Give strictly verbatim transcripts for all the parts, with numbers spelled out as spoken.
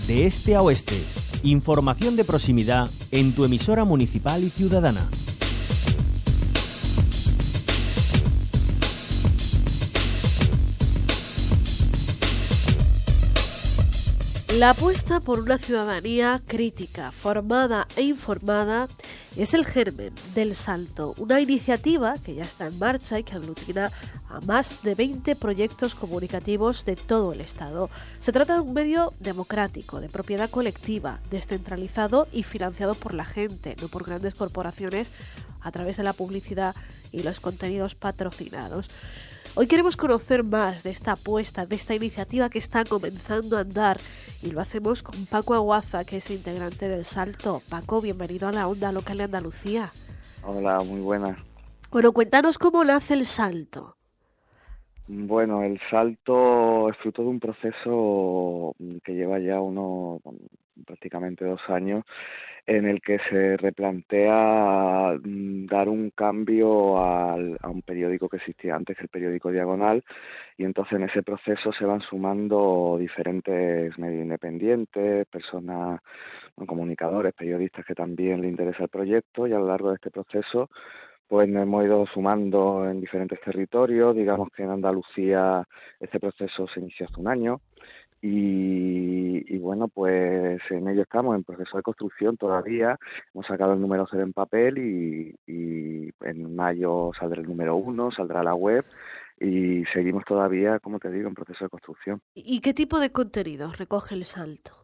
de este a oeste. Información de proximidad en tu emisora municipal y ciudadana. La apuesta por una ciudadanía crítica, formada e informada es el germen del Salto, una iniciativa que ya está en marcha y que aglutina a más de veinte proyectos comunicativos de todo el Estado. Se trata de un medio democrático, de propiedad colectiva, descentralizado y financiado por la gente, no por grandes corporaciones a través de la publicidad y los contenidos patrocinados. Hoy queremos conocer más de esta apuesta, de esta iniciativa que está comenzando a andar, y lo hacemos con Paco Aguaza, que es integrante del Salto. Paco, bienvenido a la Onda Local de Andalucía. Hola, muy buenas. Bueno, cuéntanos cómo nace el Salto. Bueno, el Salto es fruto de un proceso que lleva ya unos prácticamente dos años, en el que se replantea dar un cambio al, a un periódico que existía antes, el periódico Diagonal, y entonces en ese proceso se van sumando diferentes medios independientes, personas, comunicadores, periodistas que también le interesa el proyecto, y a lo largo de este proceso pues nos hemos ido sumando en diferentes territorios. Digamos que en Andalucía este proceso se inició hace un año y, y bueno, pues en ello estamos, en proceso de construcción todavía. Hemos sacado el número cero en papel y, y en mayo saldrá el número uno, saldrá la web y seguimos todavía, como te digo, en proceso de construcción. ¿Y qué tipo de contenidos recoge el Salto?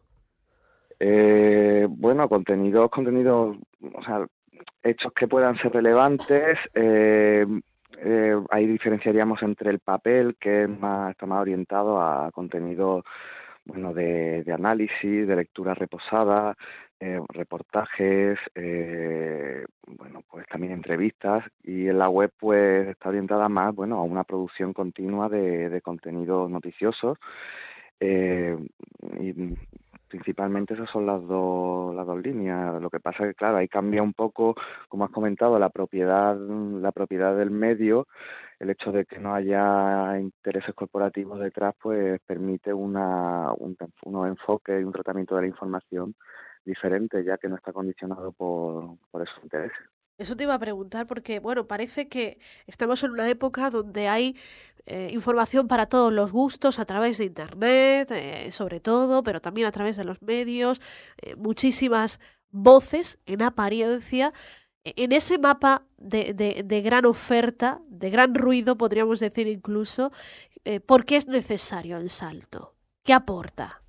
Eh, bueno, contenidos, contenidos, o sea, hechos que puedan ser relevantes. Eh, eh, ahí diferenciaríamos entre el papel, que es más, está más orientado a contenido, bueno, de, de análisis, de lectura reposada, eh, reportajes, eh, bueno, pues también entrevistas, y en la web pues está orientada más, bueno, a una producción continua de, de contenidos noticiosos. Eh, y principalmente esas son las dos las dos líneas. Lo que pasa es que, claro, ahí cambia un poco, como has comentado, la propiedad la propiedad del medio. El hecho de que no haya intereses corporativos detrás, pues permite una un, unos enfoques y un tratamiento de la información diferente, ya que no está condicionado por, por esos intereses. Eso te iba a preguntar porque, bueno, parece que estamos en una época donde hay eh, información para todos los gustos a través de Internet, eh, sobre todo, pero también a través de los medios, eh, muchísimas voces en apariencia. En ese mapa de, de, de gran oferta, de gran ruido, podríamos decir incluso, eh, ¿por qué es necesario el Salto? ¿Qué aporta?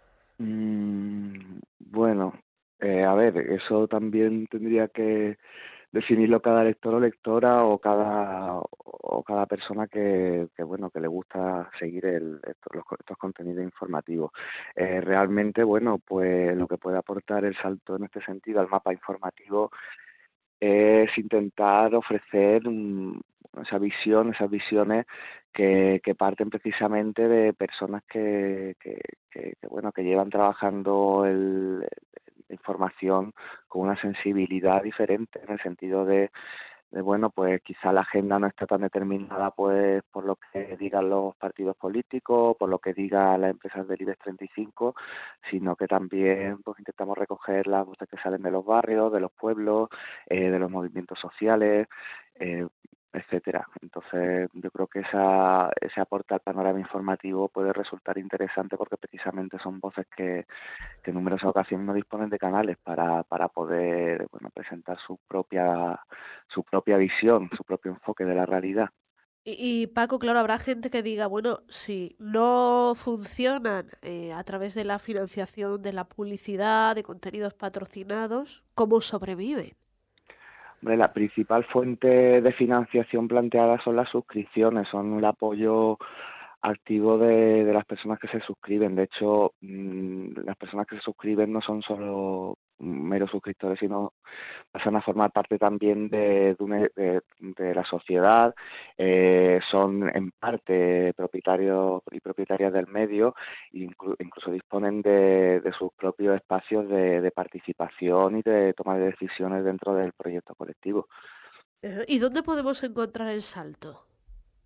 Mm, bueno, eh, a ver, eso también tendría que definirlo cada lector o lectora, o cada o cada persona que, que bueno que le gusta seguir el, estos, los, estos contenidos informativos. Eh, realmente, bueno, pues lo que puede aportar el Salto en este sentido al mapa informativo es intentar ofrecer um, esa visión, esas visiones que, que parten precisamente de personas que, que, que, que bueno que llevan trabajando el, la información con una sensibilidad diferente, en el sentido de, de bueno, pues quizá la agenda no está tan determinada pues por lo que digan los partidos políticos, por lo que digan las empresas del IBEX treinta y cinco, sino que también pues intentamos recoger las voces que salen de los barrios, de los pueblos, eh, de los movimientos sociales, eh, etcétera. Entonces yo creo que esa ese aporte al panorama informativo puede resultar interesante, porque precisamente son voces que, que en numerosas ocasiones no disponen de canales para, para poder, bueno, presentar su propia su propia visión, su propio enfoque de la realidad. Y, y Paco, claro, habrá gente que diga, bueno, si no funcionan eh, a través de la financiación de la publicidad, de contenidos patrocinados, ¿cómo sobreviven? Hombre, la principal fuente de financiación planteada son las suscripciones, son el apoyo activo de, de las personas que se suscriben. De hecho, mmm, las personas que se suscriben no son solo meros suscriptores, sino pasan a formar parte también de, de, una, de, de la sociedad, eh, son en parte propietarios y propietarias del medio, inclu, incluso disponen de, de sus propios espacios de, de participación y de toma de decisiones dentro del proyecto colectivo. ¿Y dónde podemos encontrar el Salto?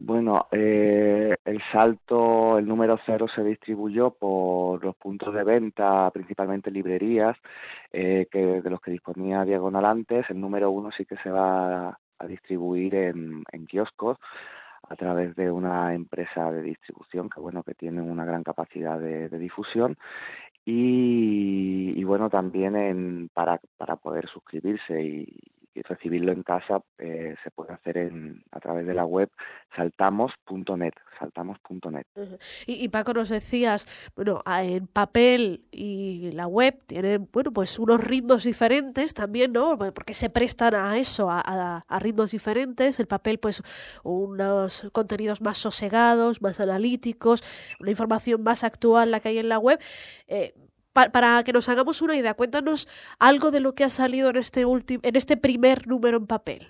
Bueno, eh, el Salto, el número cero se distribuyó por los puntos de venta, principalmente librerías, eh, que de los que disponía Diagonal antes. El número uno sí que se va a distribuir en, en kioscos a través de una empresa de distribución que, bueno, que tiene una gran capacidad de, de difusión. Y, y bueno, también en, para, para poder suscribirse y, y recibirlo en casa, eh, se puede hacer en, a través de la web saltamos punto net, saltamos punto net. Ujú. Y, y Paco, nos decías, bueno, a- en papel y la web tienen, bueno, pues unos ritmos diferentes también, ¿no? Bueno, porque se prestan a eso, a, a- a ritmos diferentes. El papel, pues, unos contenidos más sosegados, más analíticos, una información más actual la que hay en la web. Eh, pa- para que nos hagamos una idea, cuéntanos algo de lo que ha salido en este último, en este primer número en papel.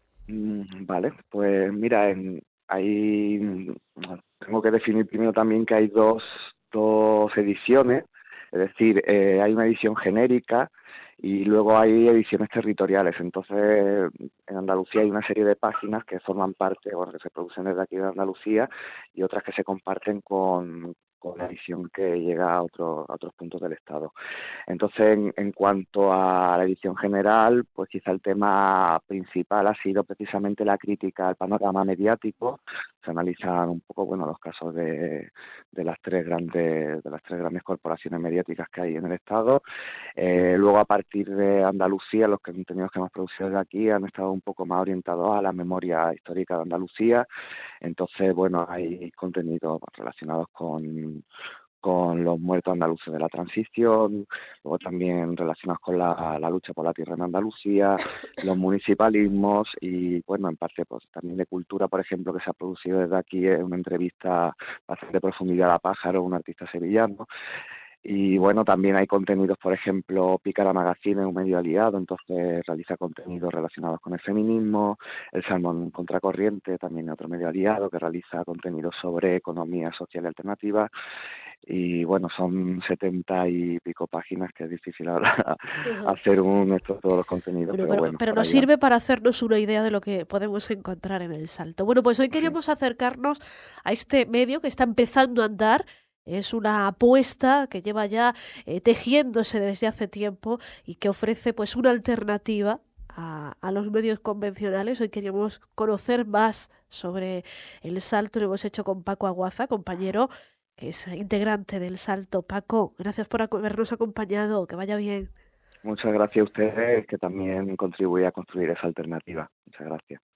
Mm, Vale, pues mira, en, hay, mm, tengo que definir primero también que hay dos, dos ediciones, es decir, eh, hay una edición genérica y luego hay ediciones territoriales. Entonces, en Andalucía hay una serie de páginas que forman parte, bueno, que se producen desde aquí de Andalucía y otras que se comparten con, con la edición que llega a, otro, a otros puntos del Estado. Entonces, en, en cuanto a la edición general, pues quizá el tema principal ha sido precisamente la crítica al panorama mediático. Se analizan un poco, bueno, los casos de, de las tres grandes, de las tres grandes corporaciones mediáticas que hay en el Estado. Eh, luego, a partir de Andalucía, los contenidos que hemos producido de aquí han estado un poco más orientados a la memoria histórica de Andalucía. Entonces, bueno, hay contenidos relacionados con con los muertos andaluces de la transición, luego también relacionados con la, la lucha por la tierra en Andalucía, los municipalismos y, bueno, en parte pues también de cultura, por ejemplo, que se ha producido desde aquí en una entrevista bastante profundidad a Pájaro, un artista sevillano. Y bueno, también hay contenidos, por ejemplo, Pícara Magazine es un medio aliado, entonces realiza contenidos relacionados con el feminismo. El Salmón Contracorriente también es otro medio aliado que realiza contenidos sobre economía social y alternativa. Y bueno, son setenta y pico páginas, que es difícil ahora Ujú. hacer un esto todos los contenidos, Bueno, pero pero, bueno, pero por nos ahí van. sirve para hacernos una idea de lo que podemos encontrar en el Salto. Bueno, pues hoy Sí. queríamos acercarnos a este medio que está empezando a andar. Es una apuesta que lleva ya eh, tejiéndose desde hace tiempo y que ofrece pues una alternativa a, a los medios convencionales. Hoy queríamos conocer más sobre el Salto. Lo hemos hecho con Paco Aguaza, compañero que es integrante del Salto. Paco, gracias por aco- habernos acompañado. Que vaya bien. Muchas gracias a ustedes, que también contribuye a construir esa alternativa. Muchas gracias.